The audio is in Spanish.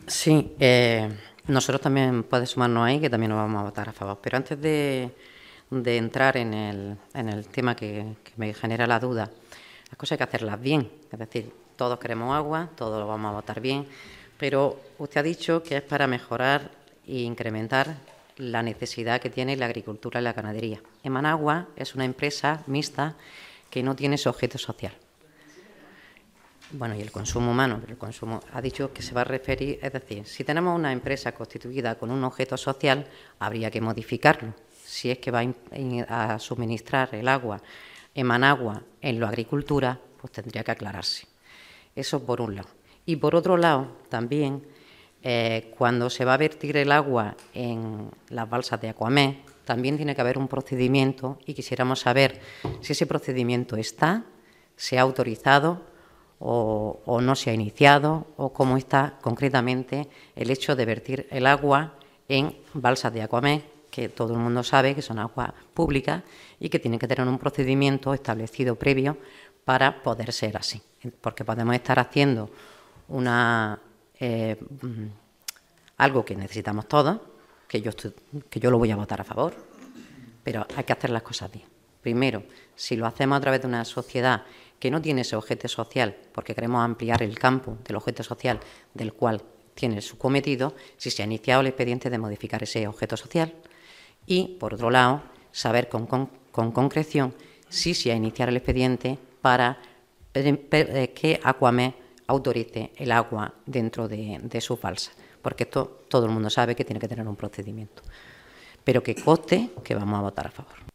Sí, nosotros también podemos sumarnos ahí, que también nos vamos a votar a favor. Pero antes de entrar en el tema que me genera la duda, las cosas hay que hacerlas bien. Es decir, todos queremos agua, todos lo vamos a votar bien, pero usted ha dicho que es para mejorar e incrementar la necesidad que tiene la agricultura y la ganadería. Emanagua es una empresa mixta que no tiene ese objeto social. Bueno, y el consumo humano, pero el consumo ha dicho que se va a referir, es decir, si tenemos una empresa constituida con un objeto social, habría que modificarlo. Si es que va a suministrar el agua, Emanagua, en la agricultura, pues tendría que aclararse. Eso por un lado. Y por otro lado, también, cuando se va a vertir el agua en las balsas de Aquamed, también tiene que haber un procedimiento y quisiéramos saber si ese procedimiento está, se ha autorizado o no se ha iniciado, o cómo está concretamente el hecho de vertir el agua en balsas de Aquamed, que todo el mundo sabe que son aguas públicas y que tienen que tener un procedimiento establecido previo para poder ser así. Porque podemos estar haciendo algo que necesitamos todos, que yo lo voy a votar a favor, pero hay que hacer las cosas bien. Primero, si lo hacemos a través de una sociedad que no tiene ese objeto social, porque queremos ampliar el campo del objeto social del cual tiene su cometido, si se ha iniciado el expediente de modificar ese objeto social, y, por otro lado, saber con concreción si se ha iniciado el expediente para que Aquamed autorice el agua dentro de sus balsas, porque esto todo el mundo sabe que tiene que tener un procedimiento. Pero que conste que vamos a votar a favor.